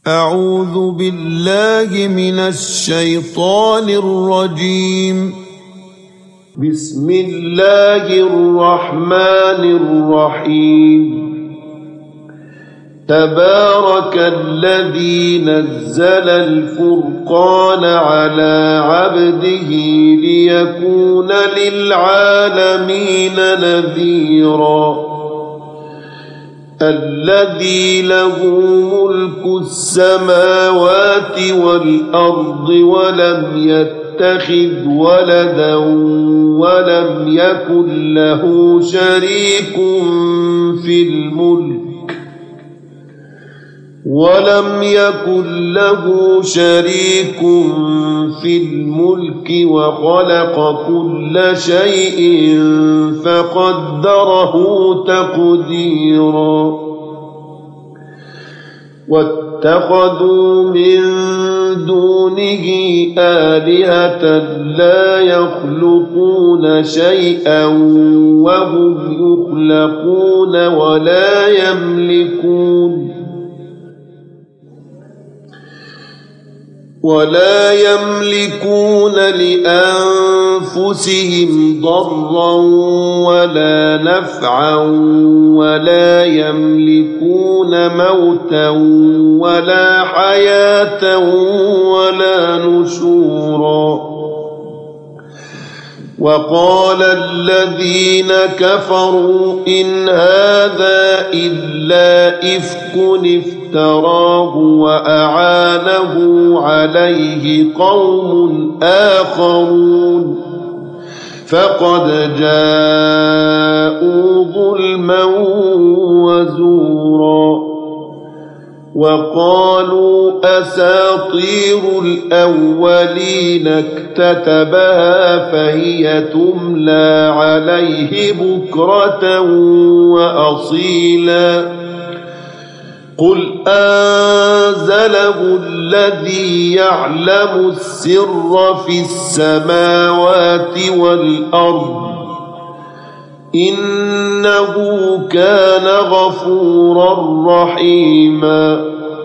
أعوذ بالله من الشيطان الرجيم. بسم الله الرحمن الرحيم. تبارك الذي نزل الفرقان على عبده ليكون للعالمين نذيرا. الذي له ملك السماوات والأرض ولم يتخذ ولدا ولم يكن له شريك في الملك وخلق كل شيء فقدره تقديرا. واتخذوا من دونه آلهة لا يخلقون شيئا وهم يخلقون ولا يملكون لأنفسهم ضرا ولا نفعا ولا يملكون موتا ولا حياة ولا نشورا. وقال الذين كفروا إن هذا إلا إفك افتراه وأعانه عليه قوم آخرون فقد جاءوا ظلما وزورا. وقالوا أساطير الأولين اكتتبها فهي تملى عليه بكرة وأصيلا. قل أنزله الذي يعلم السر في السماوات والأرض إنه كان غفورا رحيما.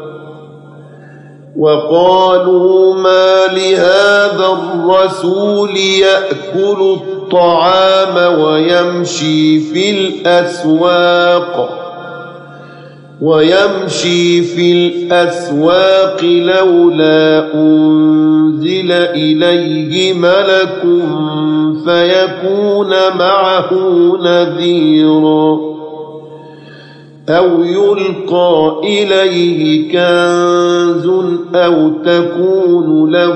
وقالوا ما لهذا الرسول يأكل الطعام ويمشي في الأسواق لولا أنزل إليه ملك فيكون معه نذيرا. أو يلقى إليه كنز أو تكون له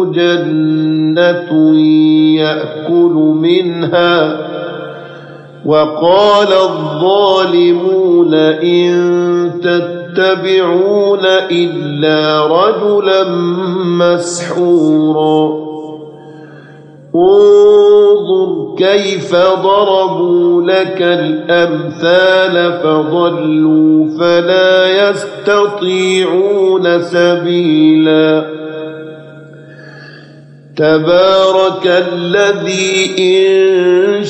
جنة يأكل منها. وقال الظالمون إن تتبعون إلا رجلا مسحورا. انظر كيف ضربوا لك الأمثال فضلوا فلا يستطيعون سبيلا. تبارك الذي إن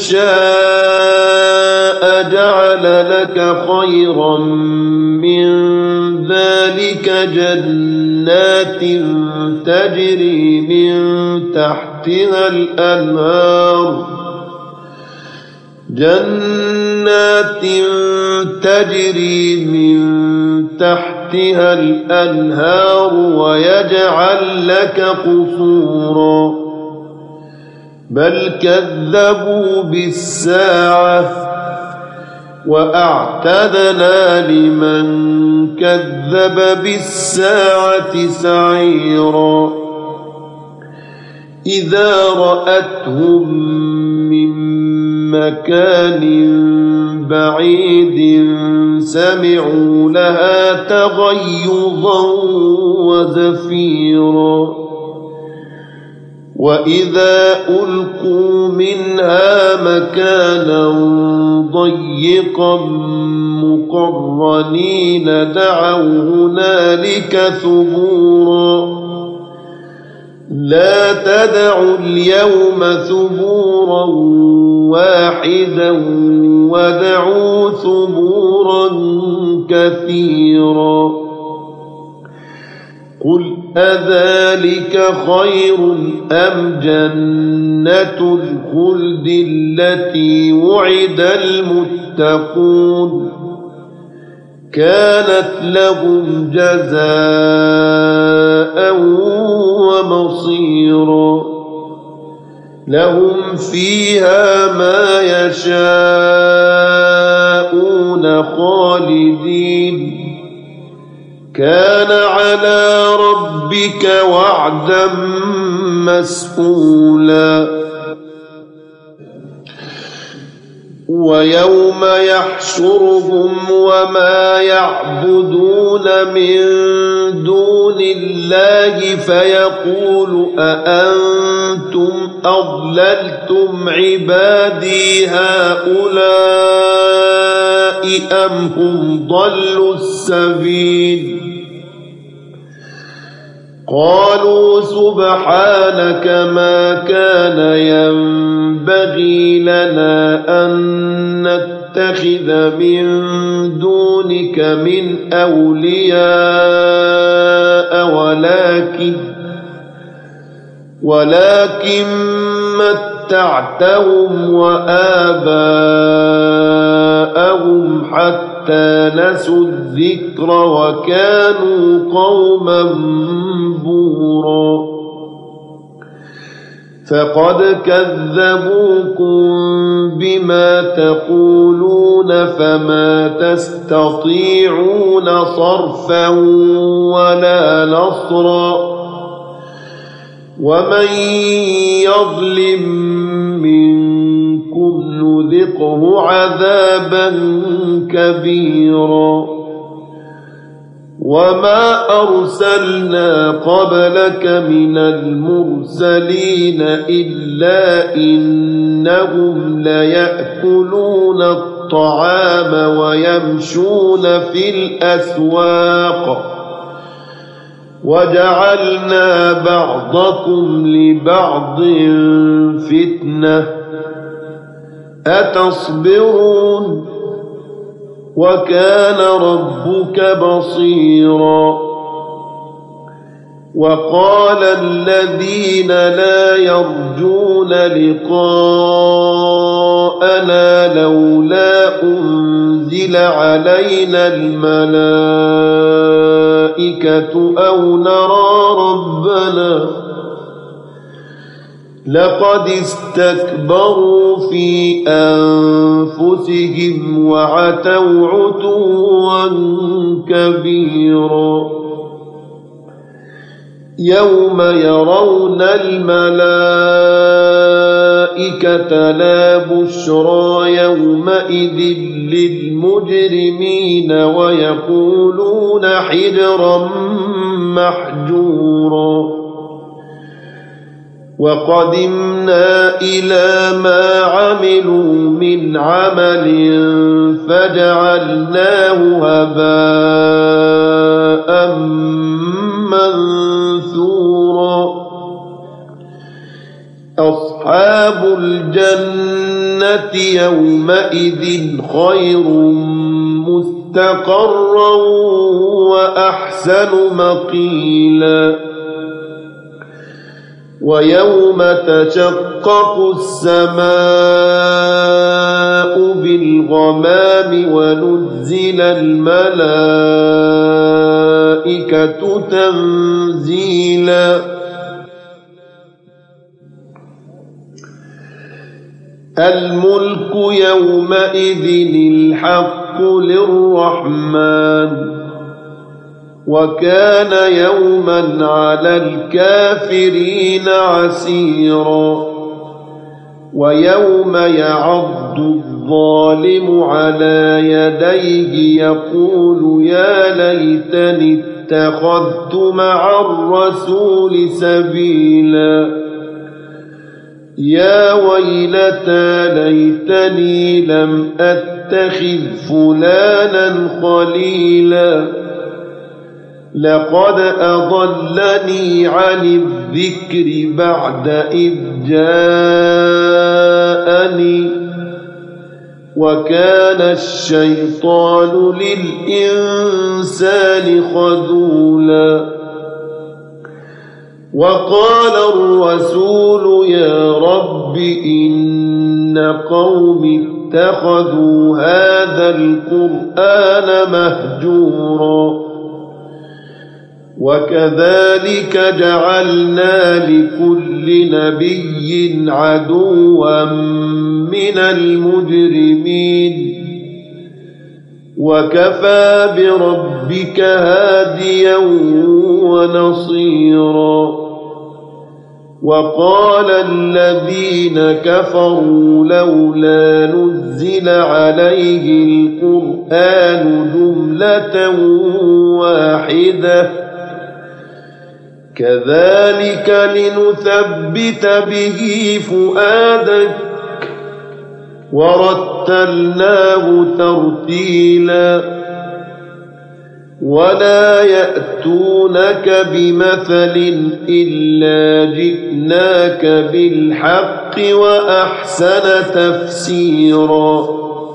شاء جعل لك خيرا من ذلك جنات تجري من تحتها الأنهار ويجعل لك قصورا. بل كذبوا بالساعة وأعتدنا لمن كذب بالساعة سعيرا. إذا رأتهم من مكان بعيد سمعوا لها تغيظا وزفيرا. وإذا ألقوا منها مكانا ضيقا مقرنين دعوا هنالك ثبورا. لا تدعوا اليوم ثبورا واحدا ودعوا ثبورا كثيرا. قل أذلك خير أم جنة الخلد التي وعد المتقون كانت لهم جزاء ومصيرا لهم فيها ما يشاءون خالدين كان على ربك وعدا مسئولا ويوم يحشرهم وما يعبدون من دون الله فيقول أأنتم أضللتم عبادي هؤلاء أم هم ضلوا السبيل قالوا سبحانك ما كان ينبغي لنا أن نتخذ من دونك من أولياء ولكن متعتهم وآباءهم حتى نسوا الذكر وكانوا قوما بورا فقد كذبوكم بما تقولون فما تستطيعون صرفا ولا نصرا ومن يظلم منكم نذقه عذابا كبيرا وما أرسلنا قبلك من المرسلين إلا إنهم ليأكلون الطعام ويمشون في الأسواق وجعلنا بعضكم لبعض فتنة أتصبرون وكان ربك بصيرا وقال الذين لا يرجون لقاءنا لولا أنزل علينا الملائكة أو نرى ربنا لقد استكبروا في أنفسهم وعتوا عتوا كبيرا يوم يرون الملائكة لا بشرى يومئذ للمجرمين ويقولون حجرا محجورا وقدمنا إلى ما عملوا من عمل فجعلناه هباء منثورا أصحاب الجنة يومئذ خير مستقرا وأحسن مقيلا ويوم تشقق السماء بالغمام ونزل الملائكة تنزيلا الملك يومئذ الحق للرحمن وكان يوما على الكافرين عسيرا ويوم يعض الظالم على يديه يقول يا ليتني اتخذت مع الرسول سبيلا يا ويلتى ليتني لم أتخذ فلانا خليلا لقد أضلني عن الذكر بعد إذ جاءني وكان الشيطان للإنسان خذولا وقال الرسول يا رب إن قومي اتخذوا هذا القرآن مهجورا وكذلك جعلنا لكل نبي عدوا من المجرمين وكفى بربك هاديا ونصيرا وقال الذين كفروا لولا نزل عليه القرآن جملة واحدة كذلك لنثبت به فؤادك ورتلناه ترتيلا ولا يأتونك بمثل إلا جئناك بالحق وأحسن تفسيرا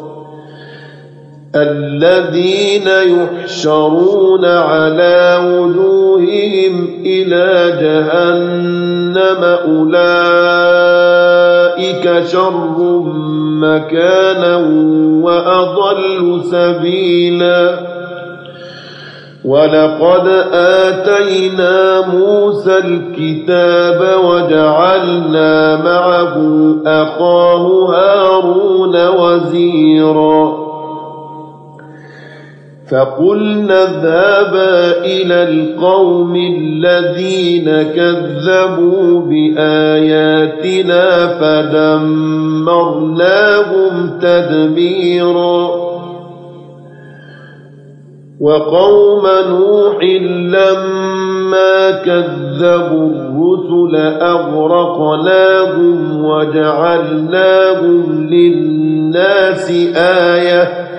الذين يحشرون على وجوههم إلى جهنم أولئك شر مكانا وأضل سبيلا ولقد آتينا موسى الكتاب وجعلنا معه أخاه هارون وزيرا فقلنا اذهبا إلى القوم الذين كذبوا بآياتنا فدمرناهم تدميرا وقوم نوح لما كذبوا الرسل أغرقناهم وجعلناهم للناس آية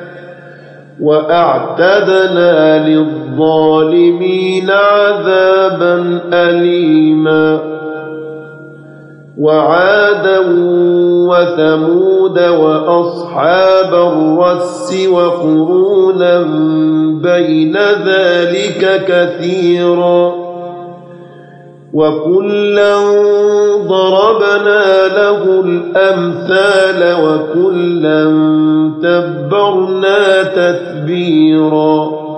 وأعتدنا للظالمين عذابا أليما وعادا وثمود وأصحاب الرس وقرونا بين ذلك كثيرا وكلا ضربنا له الأمثال وكلا تبرنا تتبيرا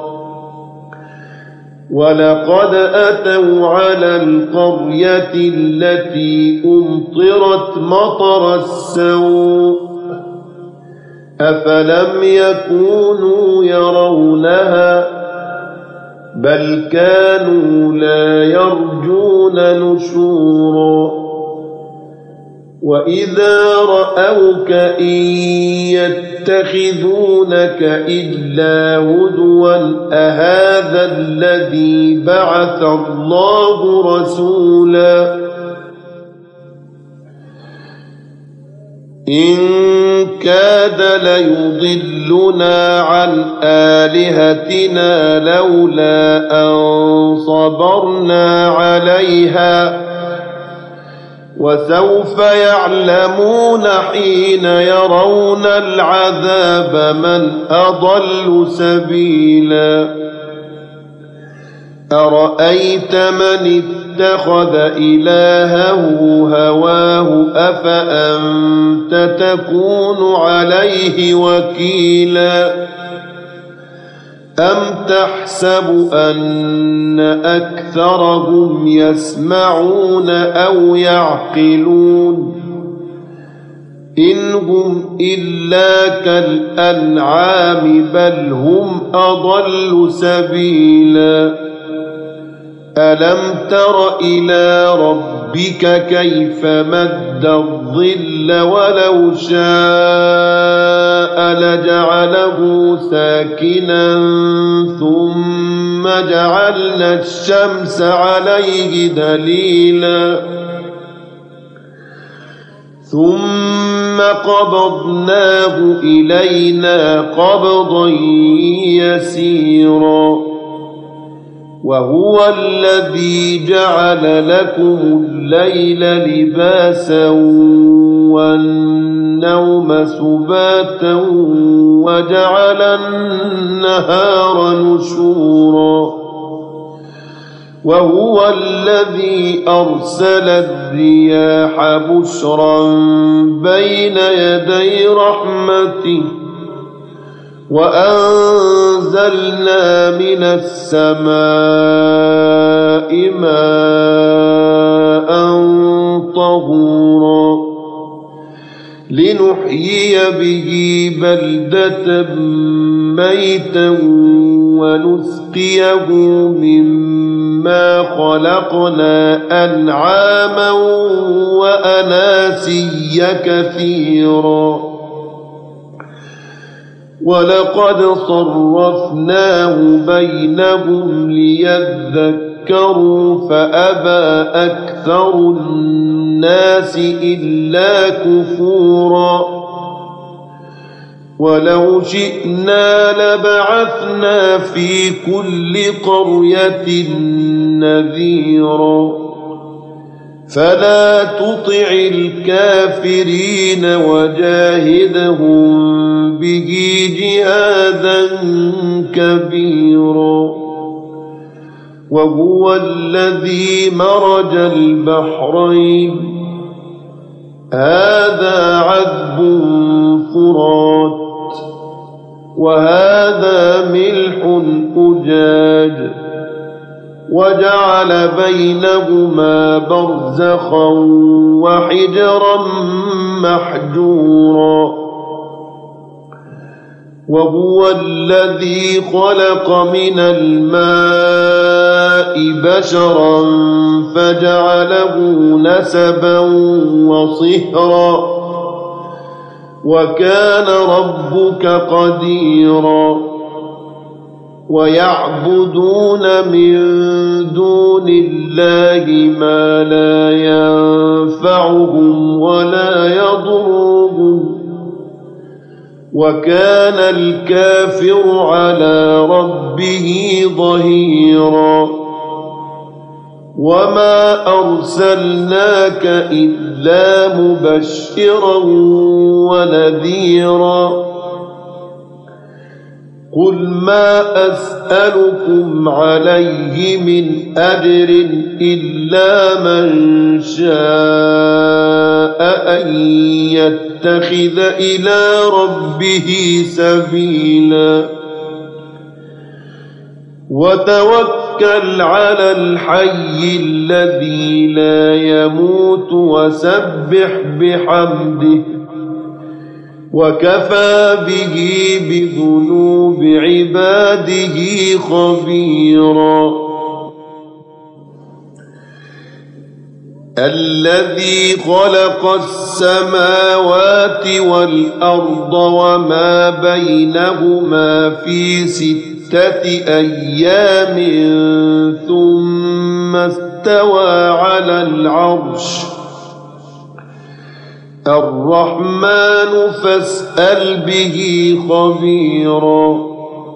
ولقد أتوا على القرية التي أمطرت مطر السوء أفلم يكونوا يرونها بل كانوا لا يرجون نشورا وإذا رأوك إن يتخذونك إلا هزوا أهذا الذي بعث الله رسولا إن كاد ليضلنا عن آلهتنا لولا أن صبرنا عليها وسوف يعلمون حين يرون العذاب من أضل سبيلا أرأيت من اتخذ إلهه هواه أفأنت تكون عليه وكيلا أم تحسب أن أكثرهم يسمعون أو يعقلون إن هم إلا كالأنعام بل هم أضل سبيلا ألم تر إلى ربك كيف مد الظل ولو شاء لجعله ساكنا ثم جعلنا الشمس عليه دليلا ثم قبضناه إلينا قبضا يسيرا وهو الذي جعل لكم الليل لباسا والنوم سباتا وجعل النهار نشورا وهو الذي أرسل الرياح بشرا بين يدي رحمته وأنزلنا من السماء ماء طهورا لنحيي به بلدة ميتا ونسقيه مما خلقنا أنعاما وأناسيا كثيرا ولقد صرفناه بينهم ليذكروا فأبى أكثر الناس إلا كفورا ولو شئنا لبعثنا في كل قرية نذيرا فلا تطع الكافرين وجاهدهم به جهادا كبيرا وهو الذي مرج البحرين هذا عذب فرات وهذا ملح أجاج وجعل بينهما برزخا وحجرا محجورا وهو الذي خلق من الماء بشرا فجعله نسبا وصهرا وكان ربك قديرا ويعبدون من دون الله ما لا ينفعهم ولا يضرهم وكان الكافر على ربه ظهيرا وما أرسلناك إلا مبشرا ونذيرا قل ما أسألكم عليه من أجر إلا من شاء أن يتخذ إلى ربه سبيلا وتوكل على الحي الذي لا يموت وسبح بحمده وكفى به بذنوب عباده خبيرا الذي خلق السماوات والأرض وما بينهما في 6 أيام ثم استوى على العرش الرحمن فاسأل به خبيرا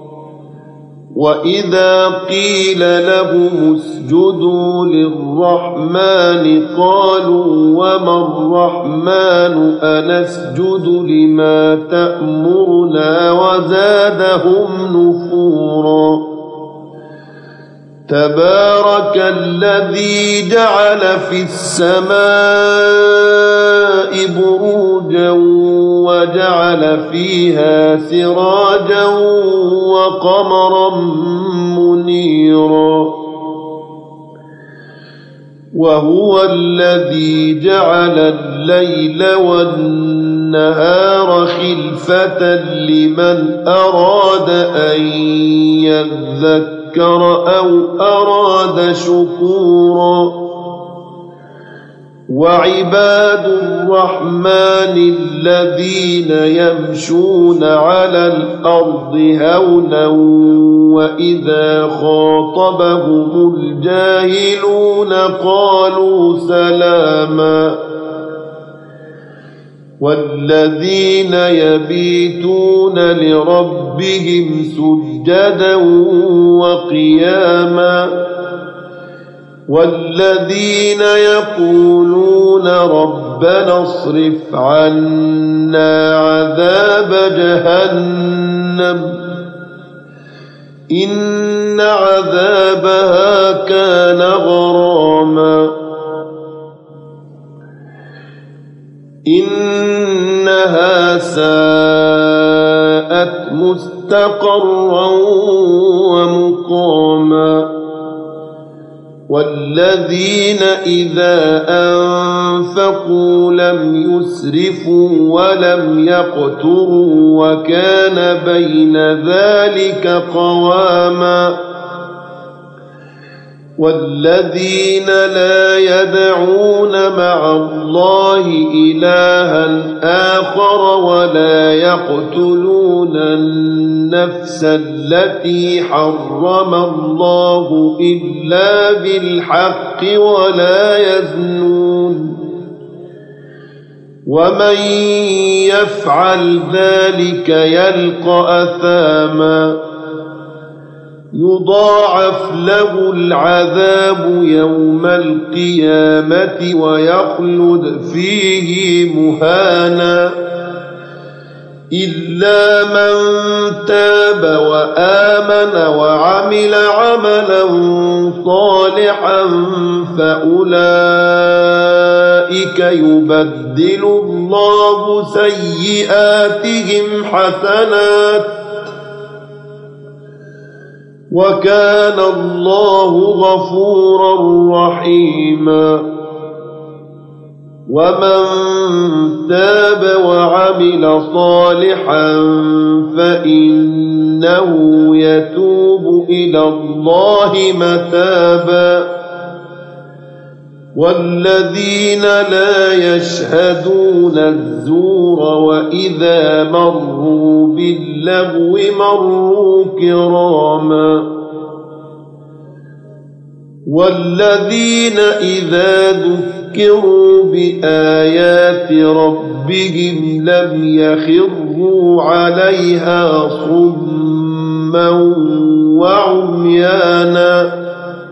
وإذا قيل لهم اسجدوا للرحمن قالوا وما الرحمن أنسجد لما تأمرنا وزادهم نفورا تبارك الذي جعل في السماء بروجا وجعل فيها سراجا وقمرا منيرا وهو الذي جعل الليل والنهار خلفة لمن أراد أن يذكر أو أراد شكورا وعباد الرحمن الذين يمشون على الأرض هونا وإذا خاطبهم الجاهلون قالوا سلاما والذين يبيتون لربهم سجدا وقياما والذين يقولون ربنا اصرف عنا عذاب جهنم إن عذابها كان غراما إنها ساءت مستقرا ومقاما والذين إذا أنفقوا لم يسرفوا ولم يقتروا وكان بين ذلك قواما والذين لا يدعون مع الله إلها آخر ولا يقتلون النفس التي حرم الله إلا بالحق ولا يزنون ومن يفعل ذلك يلقى أثاما يضاعف له العذاب يوم القيامة ويخلد فيه مهانا إلا من تاب وآمن وعمل عملا صالحا فأولئك يبدل الله سيئاتهم حسنات وكان الله غفورا رحيما ومن تاب وعمل صالحا فإنه يتوب إلى الله متابا والذين لا يشهدون الزور وإذا مروا باللغو مروا كراما والذين إذا ذكروا بآيات ربهم لم يخروا عليها صما وعميانا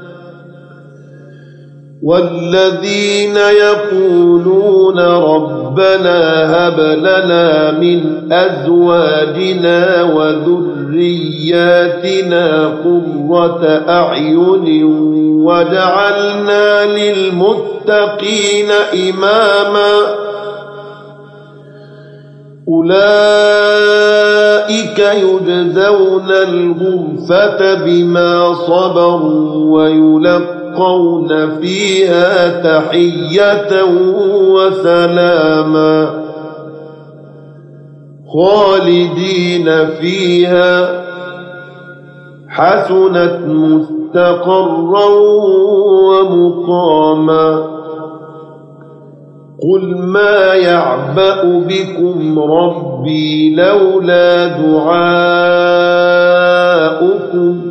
والذين يقولون ربنا هب لنا من أزواجنا وذرياتنا قرة أعين وجعلنا للمتقين إماما أولئك يجزون الغرفة بما صبروا ويلقون فيها تحية وسلاما خالدين فيها حسنت مستقرا ومقاما قل ما يعبأ بكم ربي لولا دعاؤكم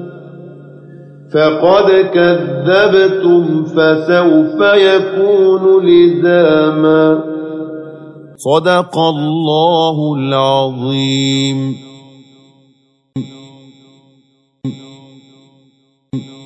فقد كذبتم فسوف يكون لزاما صدق الله العظيم.